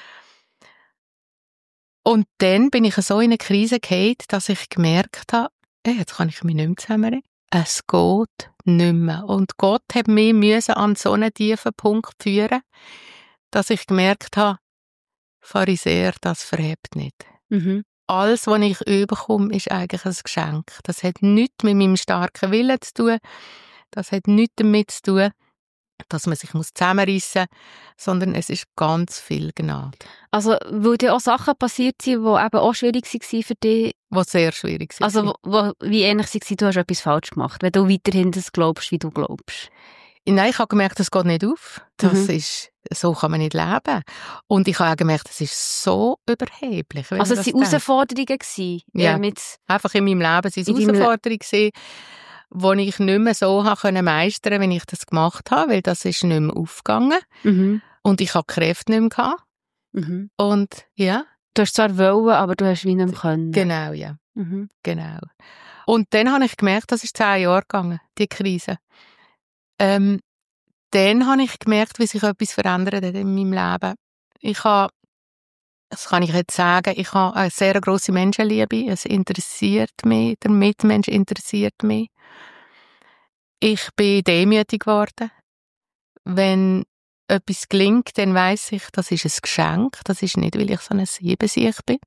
Und dann bin ich so in eine Krise gefallen, dass ich gemerkt habe, jetzt kann ich mich nicht mehr zusammenrissen. Es geht nicht mehr. Und Gott hat mich an so einen tiefen Punkt führen, dass ich gemerkt habe, Pharisäer, das verhebt nicht. Alles, was ich bekomme, ist eigentlich ein Geschenk. Das hat nichts mit meinem starken Willen zu tun. Das hat nichts damit zu tun, dass man sich zusammenreissen muss, sondern es ist ganz viel Gnade. Also, weil dir auch Sachen passiert sind, die eben auch schwierig waren für dich? Die sehr schwierig waren. Also, wie ähnlich waren, du hast etwas falsch gemacht, wenn du weiterhin das glaubst, wie du glaubst. Nein, ich habe gemerkt, das geht nicht auf. Das ist, so kann man nicht leben. Und ich habe auch gemerkt, das ist so überheblich. Also es waren Herausforderungen gewesen? Ja, einfach in meinem Leben waren es Herausforderungen gewesen, die ich nicht mehr so meistern konnte, wie ich das gemacht habe, weil das ist nicht mehr aufgegangen. Und ich hatte die Kräfte nicht mehr gehabt. Und ja. Du hast zwar wollen, aber du hast wie nicht mehr können. Genau, ja. Genau. Und dann habe ich gemerkt, das ist 10 Jahre gegangen, die Krise. Dann habe ich gemerkt, wie sich etwas verändert hat in meinem Leben. Das kann ich jetzt sagen, ich habe eine sehr grosse Menschenliebe. Es interessiert mich, der Mitmensch interessiert mich. Ich bin demütig geworden. Wenn etwas gelingt, dann weiss ich, das ist ein Geschenk. Das ist nicht, weil ich so eine Siebensicht bin.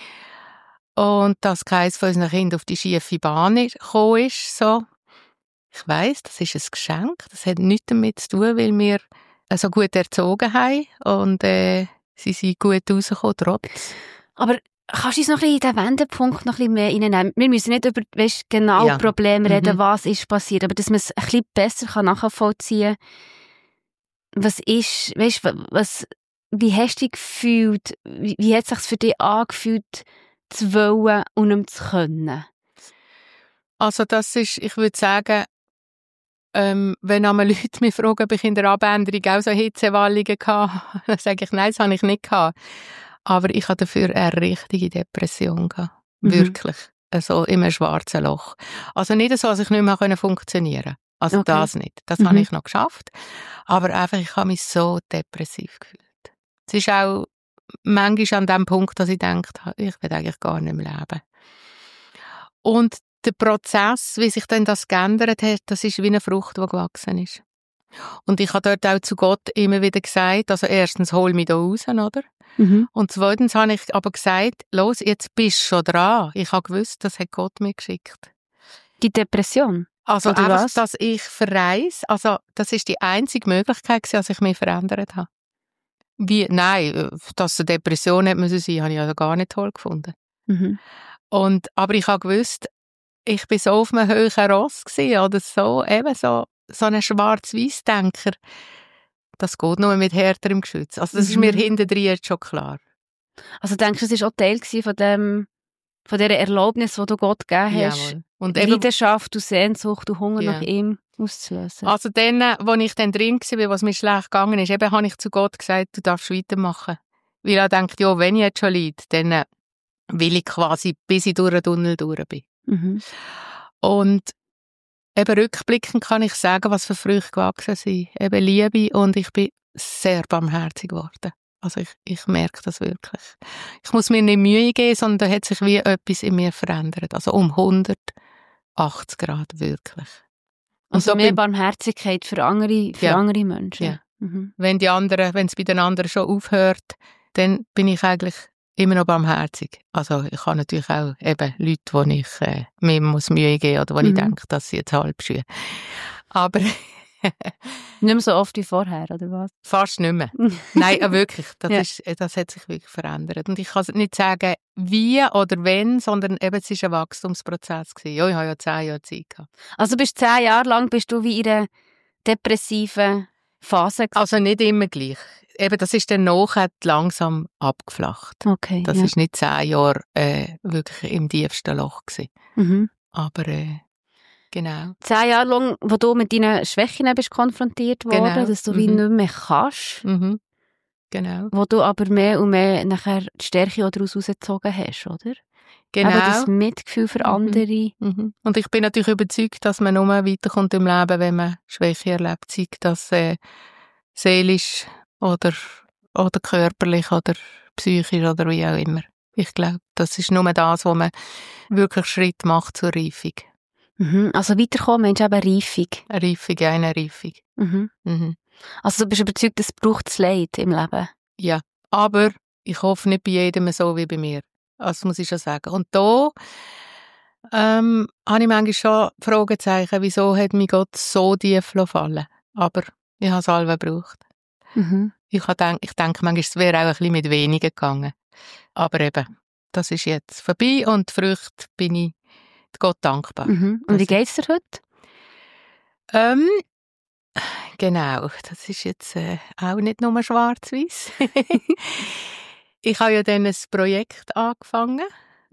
Und dass keines von unseren Kindern auf die schiefe Bahn gekommen ist, so. Ich weiss, das ist ein Geschenk. Das hat nichts damit zu tun, weil wir so gut erzogen haben und sie sind gut rausgekommen, trotz. Aber kannst du uns noch ein bisschen in diesen Wendepunkt noch ein bisschen mehr reinnehmen? Wir müssen nicht über Probleme reden, was ist passiert, aber dass man es ein bisschen besser nachvollziehen kann. Wie hast du dich gefühlt? Wie hat es sich für dich angefühlt, zu wollen und zu können? Also das ist, ich würde sagen, wenn einmal Leute mich fragen, ob ich in der Abänderung auch so Hitzewallungen hatte, dann sage ich, nein, das habe ich nicht gehabt. Aber ich hatte dafür eine richtige Depression gehabt. Wirklich. Also in einem schwarzen Loch. Also nicht so, dass ich nicht mehr funktionieren konnte. Also okay. Das nicht. Das habe ich noch geschafft. Aber einfach, ich habe mich so depressiv gefühlt. Es ist auch manchmal an dem Punkt, dass ich denke, ich will eigentlich gar nicht mehr leben. Und der Prozess, wie sich dann das geändert hat, das ist wie eine Frucht, die gewachsen ist. Und ich habe dort auch zu Gott immer wieder gesagt, also erstens, hol mich da raus, oder? Und zweitens habe ich aber gesagt, los, jetzt bist du schon dran. Ich habe gewusst, das hat Gott mir geschickt. Die Depression? Also oder einfach, was? dass ich verreise, also das ist die einzige Möglichkeit gewesen, dass ich mich verändert habe. Nein, dass eine Depression hätte müssen sein, habe ich also gar nicht toll gefunden. Aber ich habe gewusst, ich bin so auf einem höheren Ross gewesen, oder so, eben so ein Schwarz-Weiß-Denker. Das geht nur mit härterem Geschütz. Also das ist mir hintendrein jetzt schon klar. Also denkst du, das war auch Teil von dieser Erlaubnis, die du Gott gegeben hast, Jawohl. Und Leidenschaft und Sehnsucht und Hunger Ja. nach ihm auszulösen? Also dann, als ich dann drin war, was mir schlecht gegangen ist, eben habe ich zu Gott gesagt, du darfst weitermachen. Weil er denkt, ja, wenn ich jetzt schon leide, dann will ich quasi, bis ich durch den Tunnel durch bin. Und eben rückblickend kann ich sagen, was für Früchte gewachsen sind. Eben Liebe, und ich bin sehr barmherzig geworden. Also ich merke das wirklich. Ich muss mir nicht Mühe geben, sondern da hat sich wie etwas in mir verändert. Also um 180 Grad wirklich. Und Also so mehr Barmherzigkeit für andere Menschen. Ja. Wenn es bei den anderen schon aufhört, dann bin ich eigentlich immer noch barmherzig. Also ich habe natürlich auch eben Leute, wo ich mir muss Mühe geben oder wo ich denke, dass sie jetzt halb schön. Aber nicht mehr so oft wie vorher, oder was? fast nicht mehr. Nein, wirklich. Das hat sich wirklich verändert. Und ich kann nicht sagen, wie oder wenn, sondern eben, es war ein Wachstumsprozess gewesen. Ja, ich habe ja 10 Jahre Zeit gehabt. Also 10 Jahre lang bist du wie in einer depressiven Phase gewesen? Also nicht immer gleich. Eben, das ist dann nachher langsam abgeflacht. Okay, Das ist nicht 10 Jahre wirklich im tiefsten Loch gewesen. Aber genau. 10 Jahre lang, wo du mit deinen Schwächen bist konfrontiert worden, Genau. dass du wie nicht mehr kannst, Genau. wo du aber mehr und mehr nachher die Stärke daraus rausgezogen hast, oder? Genau. Aber das Mitgefühl für andere. Und ich bin natürlich überzeugt, dass man nur weiterkommt im Leben, wenn man Schwäche erlebt, sei das seelisch oder körperlich oder psychisch oder wie auch immer. Ich glaube, das ist nur das, wo man wirklich Schritt macht zur Reifung. Also weiterkommen, meinst du eben Reifung? Eine Reifung. Also du bist überzeugt, es braucht das Leid im Leben? Ja, aber ich hoffe nicht bei jedem so wie bei mir. Das muss ich schon sagen. Und da habe ich manchmal schon Fragezeichen, wieso hat mich Gott so tief fallen? Aber ich habe es alle gebraucht. Ich denke manchmal, es wäre auch ein bisschen mit weniger gegangen. Aber eben, das ist jetzt vorbei und die Früchte bin ich Gott dankbar. Und wie geht es dir heute? Genau, das ist jetzt auch nicht nur schwarz-weiß. Ich habe ja dann ein Projekt angefangen.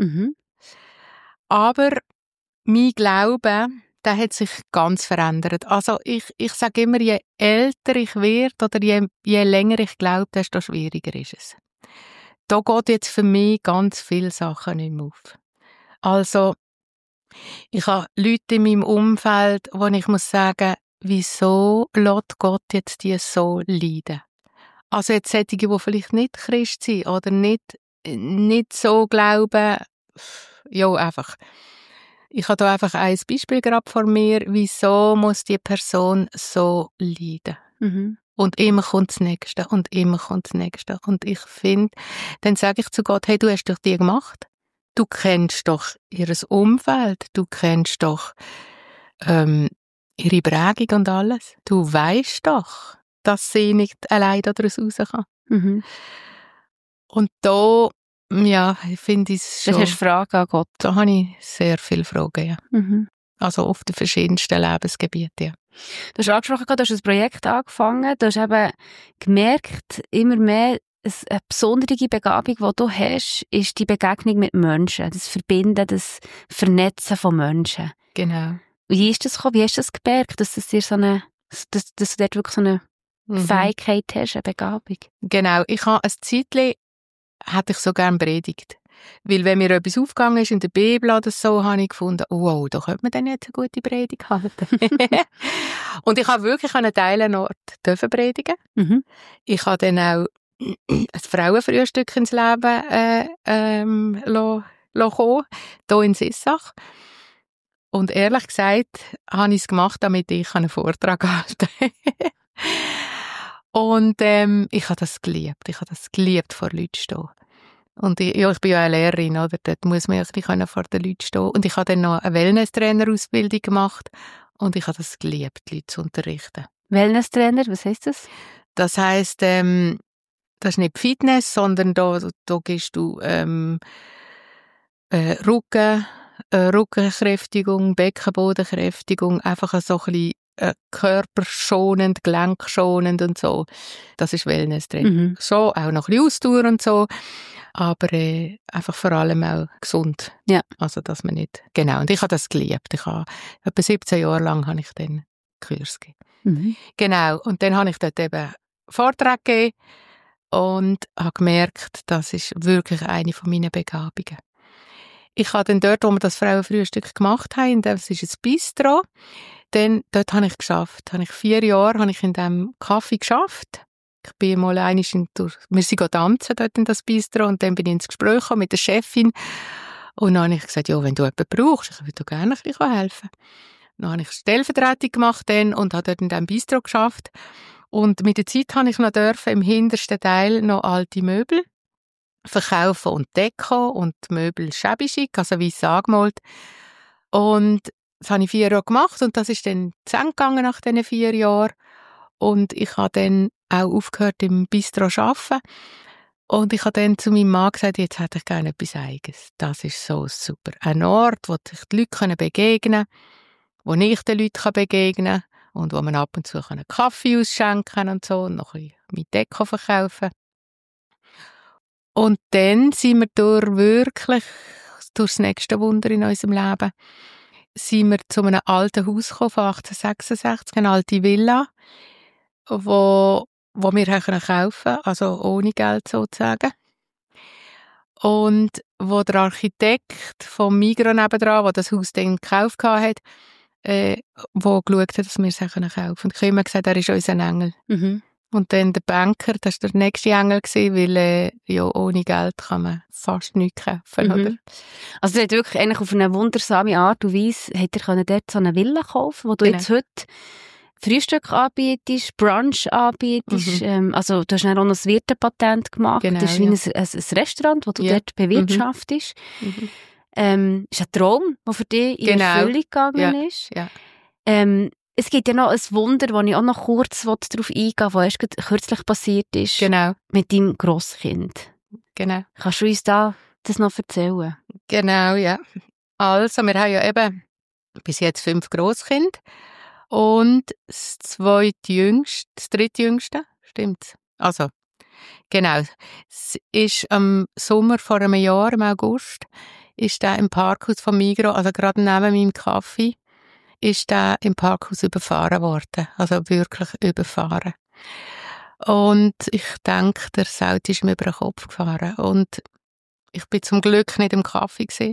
Aber mein Glaube, der hat sich ganz verändert. Also ich sage immer, je älter ich werde oder je länger ich glaube, desto schwieriger ist es. Da geht jetzt für mich ganz viele Sachen nicht mehr auf. Also ich habe Leute in meinem Umfeld, wo ich muss sagen, wieso lässt Gott jetzt die so leiden? Also jetzt solche, die vielleicht nicht Christ sind oder nicht so glauben, ja, einfach. Ich habe da einfach ein Beispiel gerade vor mir, wieso muss die Person so leiden? Und immer kommt das Nächste und immer kommt das Nächste. Und ich finde, dann sage ich zu Gott, hey, du hast doch die gemacht. Du kennst doch ihr Umfeld, du kennst doch ihre Prägung und alles. Du weisst doch, dass sie nicht allein daraus raus kann. Und da, ja, finde ich es schon... Das hast du Fragen an Gott? Da habe ich sehr viele Fragen, ja. Also auf den verschiedensten Lebensgebieten, ja. Du hast angesprochen, du hast ein Projekt angefangen, du hast eben gemerkt, immer mehr, eine besondere Begabung, die du hast, ist die Begegnung mit Menschen, das Verbinden, das Vernetzen von Menschen. Genau. Wie ist das gekommen? Wie hast du das gemerkt, dass du dort wirklich so eine Fähigkeit hast, eine Begabung? Genau. Ich habe ein Zeitchen, hätte ich so gerne predigt. Weil wenn mir etwas aufgegangen ist in der Bibel oder so, habe ich gefunden, wow, da könnte man dann jetzt eine gute Predigt halten. Und ich habe wirklich an einem Teilenort predigen. Ich habe dann auch ein Frauenfrühstück ins Leben kommen, hier in Sissach. Und ehrlich gesagt, habe ich es gemacht, damit ich einen Vortrag halten kann. Und ich habe das geliebt. Ich habe das geliebt, vor Leuten zu stehen. Und ich bin ja eine Lehrerin, oder? Dort muss man ja vor den Leuten stehen. Und ich habe dann noch eine Wellness-Trainer-Ausbildung gemacht. Und ich habe das geliebt, Leute zu unterrichten. Wellness-Trainer, was heisst das? Das heisst, das ist nicht Fitness, sondern da gehst du Rückenkräftigung, Beckenbodenkräftigung, einfach so ein bisschen körperschonend, gelenkschonend und so. Das ist Wellness-Training. So, auch noch ein bisschen Ausdauer und so, aber einfach vor allem auch gesund. Ja. Also, dass man nicht... Genau, und ich habe das geliebt. Etwa 17 Jahre lang habe ich dann Kurs gegeben. Genau, und dann habe ich dort eben Vorträge gegeben und habe gemerkt, das ist wirklich eine von meinen Begabungen. Ich habe dann dort, wo wir das Frauenfrühstück gemacht haben, das ist ein Bistro, dort habe ich geschafft. Habe ich 4 Jahre habe ich in diesem Café geschafft. Ich bin mal wir sind tanzen dort in das Bistro und dann bin ich ins Gespräch gekommen mit der Chefin und dann habe ich gesagt, ja, wenn du jemanden brauchst, ich würde dir gerne ein bisschen helfen. Dann habe ich Stellvertretung gemacht und habe dort in diesem Bistro geschafft. Und mit der Zeit habe ich noch im hintersten Teil noch alte Möbel verkaufen und Deko und Möbel shabby chic, also weiss angemalt. Und das habe ich 4 Jahre gemacht und das ist dann zu Ende gegangen nach diesen 4 Jahren. Und ich habe dann auch aufgehört im Bistro zu arbeiten. Und ich habe dann zu meinem Mann gesagt, jetzt hätte ich gerne etwas Eigenes. Das ist so super. Ein Ort, wo sich die Leute begegnen können, wo ich den Leuten begegnen kann und wo man ab und zu einen Kaffee ausschenken kann und so und noch ein bisschen mit Deko verkaufen. Und dann sind wir durch das nächste Wunder in unserem Leben, sind wir zu einem alten Haus gekommen von 1866, eine alte Villa, wo wir kaufen konnten, also ohne Geld sozusagen. Und wo der Architekt vom Migros nebendran, der das Haus dann gekauft hat, wo geschaut hat, dass wir es kaufen können. Und ich habe immer gesagt, er ist unser Engel. Und dann der Banker, das war der nächste Engel, weil ja, ohne Geld kann man fast nichts kaufen. Oder? Also ihr habt wirklich eigentlich auf eine wundersame Art und Weise dort so eine Villa kaufen, wo du jetzt heute Frühstück anbietest, Brunch anbietest. Also du hast dann auch noch ein Wirtepatent gemacht. Genau, das ist wie ein Restaurant, das du dort bewirtschaftest. Ist ein Traum, der für dich in Erfüllung gegangen ist. Ja. Es gibt ja noch ein Wunder, wo ich auch noch kurz darauf eingehen will, was erst kürzlich passiert ist. Genau. Mit deinem Grosskind. Genau. Kannst du uns das noch erzählen? Genau, ja. Also, wir haben ja eben bis jetzt 5 Grosskinder. Und das drittjüngste, stimmt's? Also, genau. Es ist im Sommer vor einem Jahr, im August, ist der im Parkhaus vom Migros, also gerade neben meinem Kaffee, ist der im Parkhaus überfahren worden. Also wirklich überfahren. Und ich denke, der Auto ist mir über den Kopf gefahren. Und ich bin zum Glück nicht im Kaffee gewesen.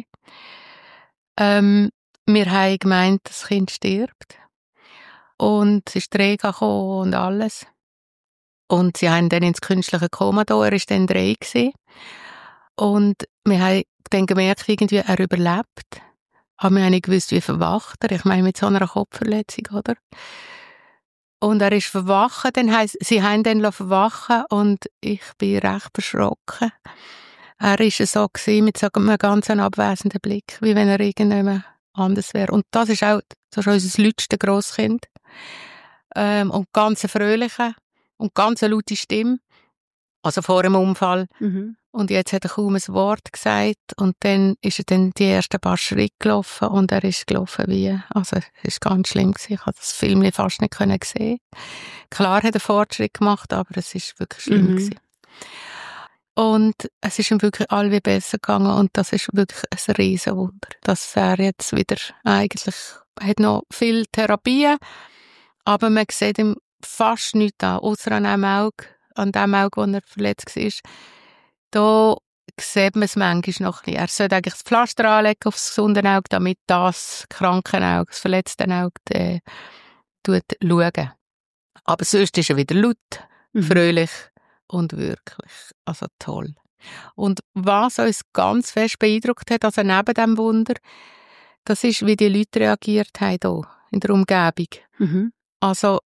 Wir haben gemeint, das Kind stirbt. Und es ist Träger gekommen und alles. Und sie haben dann ins künstliche Koma da. Er war dann 3 gewesen. Und wir haben dann gemerkt, irgendwie, er überlebt. Aber wir haben nicht gewusst, wie verwacht er. Ich meine, mit so einer Kopfverletzung, oder? Und er ist verwachen. Sie haben dann verwachen und ich bin recht erschrocken. Er war so gewesen, mit so einem ganz abwesenden Blick, wie wenn er irgendjemand anders wäre. Und das ist unser letztes Grosskind. Und ganz fröhliche und ganz laute Stimme. Also vor dem Unfall. Und jetzt hat er kaum ein Wort gesagt. Und dann ist er dann die ersten paar Schritte gelaufen. Und er ist gelaufen wie, also es war ganz schlimm gewesen. Ich konnte das Film fast nicht sehen. Klar hat er Fortschritt gemacht, aber es ist wirklich schlimm gewesen. Und es ist ihm wirklich allwie besser gegangen. Und das ist wirklich ein Riesenwunder. Dass er jetzt wieder eigentlich, hat noch viel Therapien, aber man sieht ihm fast nichts an, außer an dem Auge, wo er verletzt war. Da sieht man es manchmal noch ein bisschen. Er sollte eigentlich das Pflaster anlegen auf das gesunde Auge, damit das kranke Auge, das verletzte Auge, schauen. Aber sonst ist er wieder laut, fröhlich und wirklich, also toll. Und was uns ganz fest beeindruckt hat, also neben dem Wunder, das ist, wie die Leute reagiert haben hier in der Umgebung. Also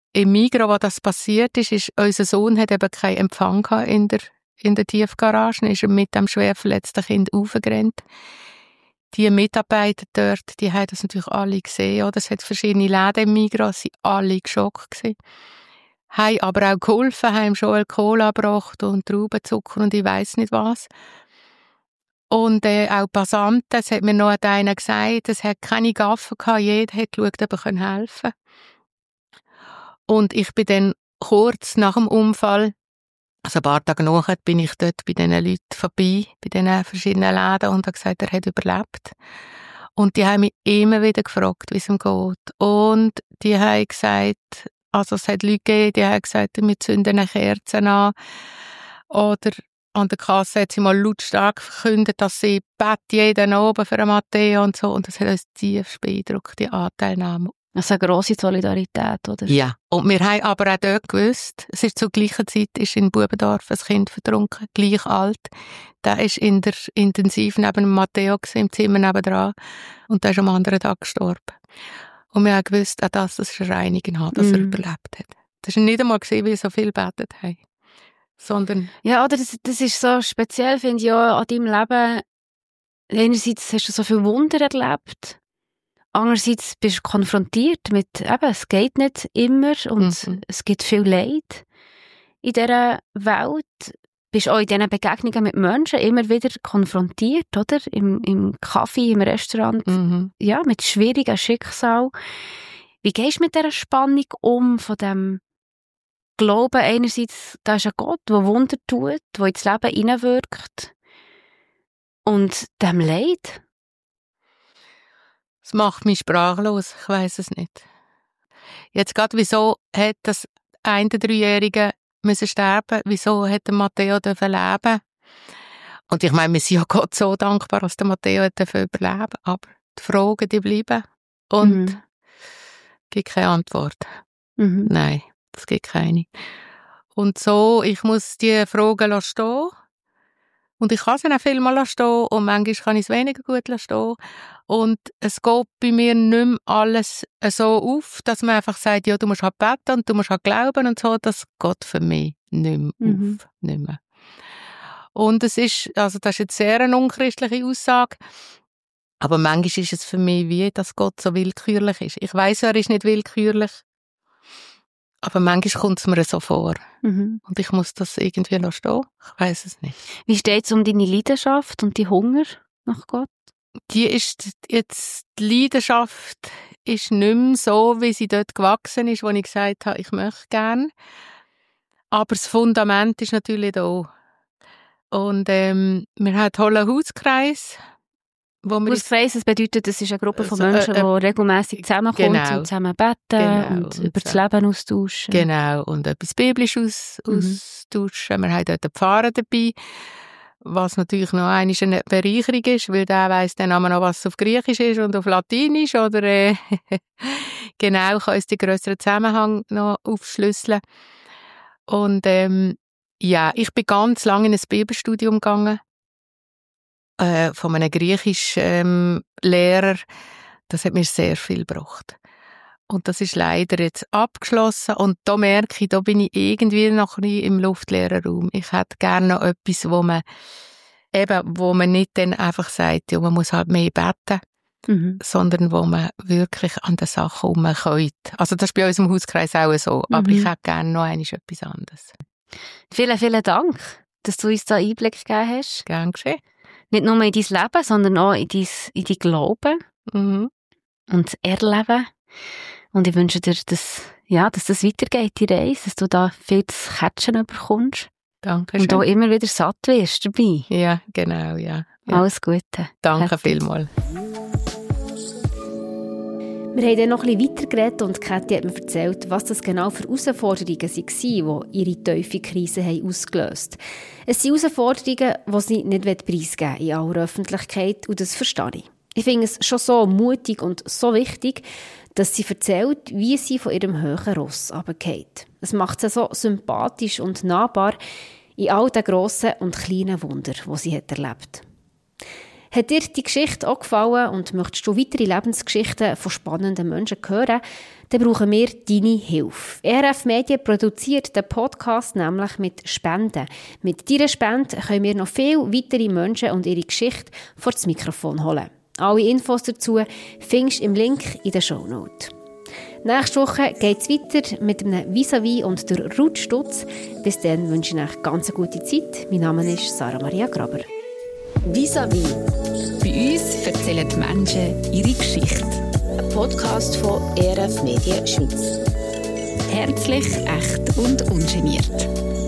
im Migros, wo das passiert ist, unser Sohn hat eben keinen Empfang gehabt in der Tiefgarage, ist er mit dem schwer verletzten Kind aufgerannt. Die Mitarbeiter dort, die haben das natürlich alle gesehen, oder? Es hat verschiedene Läden im Migros, sie waren alle geschockt gewesen. Haben aber auch geholfen, haben ihm schon Cola gebracht und Traubenzucker und ich weiss nicht was. Und auch Passanten, es hat mir noch einer gesagt, es hat keine Gaffer gehabt, jeder hat geschaut, ob er helfen kann. Und ich bin dann kurz nach dem Unfall, also ein paar Tage nachher, bin ich dort bei diesen Leuten vorbei, bei diesen verschiedenen Läden und habe gesagt, er hat überlebt. Und die haben mich immer wieder gefragt, wie es ihm geht. Und die haben gesagt, also es hat Leute gegeben, die haben gesagt, wir zünden eine Kerze an. Oder an der Kasse hat sie mal lautstark verkündet, dass sie jeden oben für Matteo und so. Und das hat uns tief beeindruckt, die Anteilnahme. Also eine grosse Solidarität, oder? Ja. Und wir haben aber auch dort gewusst, es ist zur gleichen Zeit ist in Bubendorf ein Kind vertrunken, gleich alt. Der ist in der Intensiv neben Matteo im Zimmer nebenan und der ist am anderen Tag gestorben. Und wir haben gewusst, auch das ist eine Reinigung, dass er überlebt hat. Das war nicht einmal gesehen, wie so viel gebetet haben. Sondern ja, oder das ist so speziell, finde ich, auch an deinem Leben. Einerseits hast du so viel Wunder erlebt. Andererseits bist du konfrontiert mit, es geht nicht immer und es gibt viel Leid in dieser Welt. Bist auch in diesen Begegnungen mit Menschen immer wieder konfrontiert, oder? Im Kaffee, im Restaurant, ja, mit schwierigen Schicksalen. Wie gehst du mit dieser Spannung um, von dem Glauben einerseits, da ist ein Gott, der Wunder tut, der ins Leben hineinwirkt, und dem Leid? Es macht mich sprachlos, ich weiss es nicht. Jetzt gerade, wieso hat das eine 3-Jährige müssen sterben? Wieso hat der Matteo leben? Und ich meine, wir sind ja Gott so dankbar, dass der Matteo überleben durfte. Aber die Fragen, die bleiben. Und es gibt keine Antwort. Nein, es gibt keine. Und so, ich muss die Fragen stehen. Und ich kann sie auch viel mal stehen und manchmal kann ich es weniger gut stehen. Und es geht bei mir nicht mehr alles so auf, dass man einfach sagt, ja, du musst halt beten und du musst halt glauben und so. Das geht für mich nicht mehr auf. Nicht mehr. Und es ist, also das ist jetzt sehr eine unchristliche Aussage, aber manchmal ist es für mich wie, dass Gott so willkürlich ist. Ich weiss, er ist nicht willkürlich, aber manchmal kommt es mir so vor. Und ich muss das irgendwie noch stehen. Ich weiss es nicht. Wie steht es um deine Leidenschaft und die Hunger nach Gott? Die Leidenschaft ist nicht mehr so, wie sie dort gewachsen ist, wo ich gesagt habe, ich möchte gerne. Aber das Fundament ist natürlich da. Und wir haben einen tollen Hauskreis. Hauskreis, das bedeutet, es ist eine Gruppe von Menschen, die regelmässig zusammenkommt und zusammen beten und über das Leben austauschen. Genau, und etwas Biblisch austauschen. Wir haben dort einen Pfarrer dabei, was natürlich noch eine Bereicherung ist, weil der weiss dann auch noch, was auf Griechisch ist und auf Latinisch, oder genau, kann uns den grösseren Zusammenhang noch aufschlüsseln. Und ja, ich bin ganz lange in ein Bibelstudium gegangen, von einem griechischen Lehrer. Das hat mir sehr viel gebracht. Und das ist leider jetzt abgeschlossen. Und da merke ich, da bin ich irgendwie noch ein bisschen im luftleeren Raum. Ich hätte gerne noch etwas, wo man nicht dann einfach sagt, ja, man muss halt mehr beten, sondern wo man wirklich an den Sachen herumkommt. Also das ist bei uns im Hauskreis auch so. Aber ich hätte gerne noch etwas anderes. Vielen, vielen Dank, dass du uns da Einblick gegeben hast. Gern geschehen. Nicht nur in dein Leben, sondern auch in dein Glauben und Erleben. Und ich wünsche dir, dass das weitergeht, die Reise, dass du da viel zu catchen bekommst. Danke. Und auch immer wieder satt wirst dabei. Ja, genau, ja. Alles Gute. Danke vielmals. Wir haben dann noch ein bisschen weitergeredet und Kathi hat mir erzählt, was das genau für Herausforderungen waren, die ihre tiefe Krise haben ausgelöst haben. Es sind Herausforderungen, die sie nicht preisgeben wollen in aller Öffentlichkeit, und das verstehe ich. Ich finde es schon so mutig und so wichtig, dass sie erzählt, wie sie von ihrem hohen Ross runterfällt. Es macht sie so sympathisch und nahbar in all den grossen und kleinen Wundern, die sie erlebt hat. Hat dir die Geschichte auch gefallen und möchtest du weitere Lebensgeschichten von spannenden Menschen hören, dann brauchen wir deine Hilfe. RF Medien produziert den Podcast nämlich mit Spenden. Mit deiner Spende können wir noch viele weitere Menschen und ihre Geschichte vor das Mikrofon holen. Alle Infos dazu findest du im Link in den Shownotes. Nächste Woche geht es weiter mit einem Vis-à-vis und der Ruth Stutz. Bis dann wünsche ich euch ganz eine gute Zeit. Mein Name ist Sarah Maria Graber. Vis-à-vis. Bei uns erzählen die Menschen ihre Geschichte. Ein Podcast von RF Medien Schweiz. Herzlich, echt und ungeniert.